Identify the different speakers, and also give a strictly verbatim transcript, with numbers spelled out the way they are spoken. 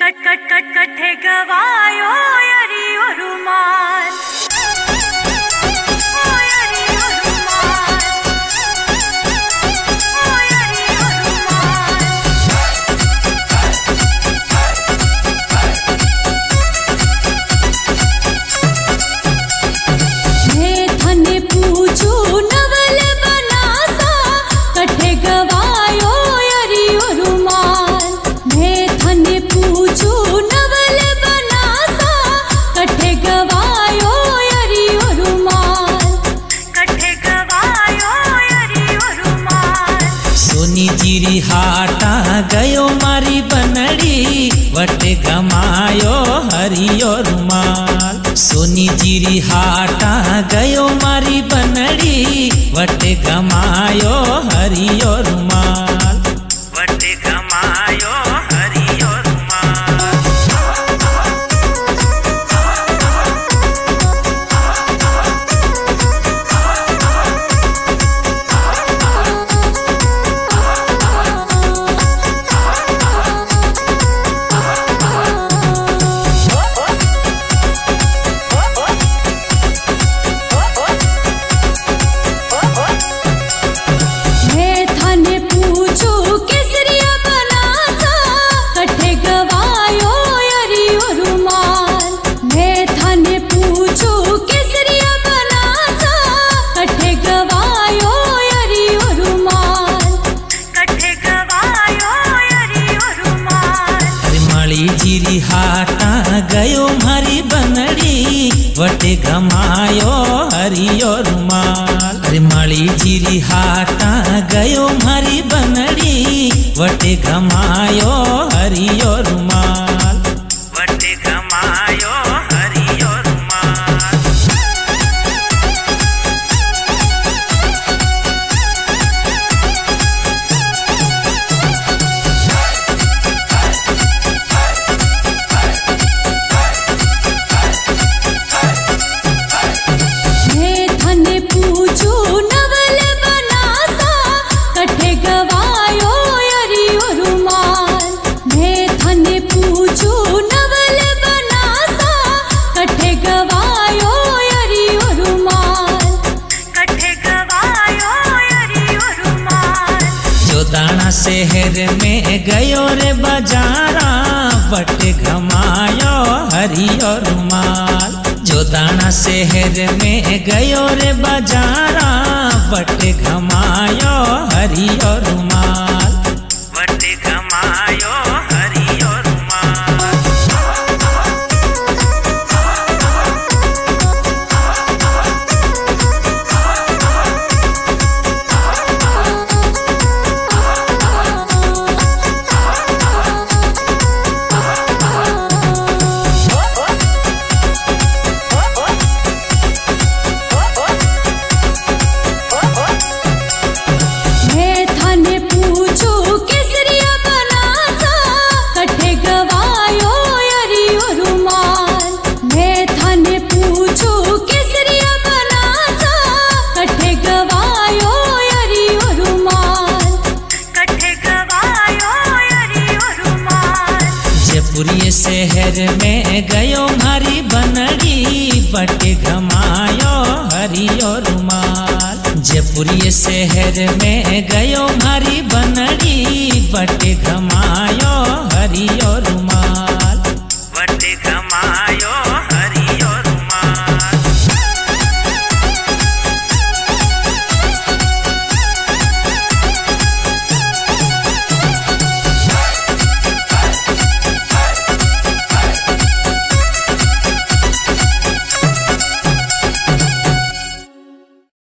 Speaker 1: कट कट कट कट्ठे गवायो यारी ओ रुमाल ओ यारी ओ रुमाल ओ यारी ओ रुमाल मैं थने पूछू नवल बनासा कट्ठे गवायो यारी ओ रुमाल मैं थने पूछू नवल बनासा कट्ठे गवायो यारी ओ रुमाल कट्ठे गवायो यारी ओ रुमाल
Speaker 2: सोनी जीरी हाटा गयो मारी बनड़ी वटे गमायो हरियो रुमाल सोनी जीरी हाटा गयो मारी बनड़ी वटे गमायो हरियो रुमाल वटे गमायो हरियो रुमाल
Speaker 1: मैं थाने पूछू केसरिया बनासा कट्ठे गवायो यारी ओ रुमाल मैं थाने पूछू केसरिया बनासा कट्ठे गवायो यारी ओ रुमाल कट्ठे गवायो यारी ओ रुमाल
Speaker 2: अरे माली जीरी हाटा गयो मारी बनड़ी वटे गमायो हरियो रुमाल अरे माली जीरी हाटा गयो मारी बनड़ी वटे गमायो हरियो रुमाल वटे गमायो हरियो रुमाल
Speaker 1: मैं थने पूछू नवल बनासा कट्ठे गवायो यारी ओ रुमाल मैं थने पूछू नवल बनासा कट्ठे गवायो यारी ओ रुमाल कट्ठे गवायो यारी ओ रुमाल
Speaker 2: जोदाना शहर में गयो रे बाजारा वटे गमायो हरियो रुमाल जोदाना शहर में गयो रे बाजारा वटे गमायो हरियो रुमाल वटे गमायो हरियो रुमाल
Speaker 1: मैं थाने पूछू केसरिया बनासा कट्ठे गवायो यारी ओ रुमाल मैं थाने पूछू केसरिया बनासा कट्ठे गवायो यारी ओ रुमाल कट्ठे गवायो यारी ओ रुमाल
Speaker 2: जयपुरी शहर में गयो मारी बनड़ी वटे गमायो हरियो रुमाल जयपुरी शहर में गयो मारी बनड़ी वटे गमायो हरियो रुमाल।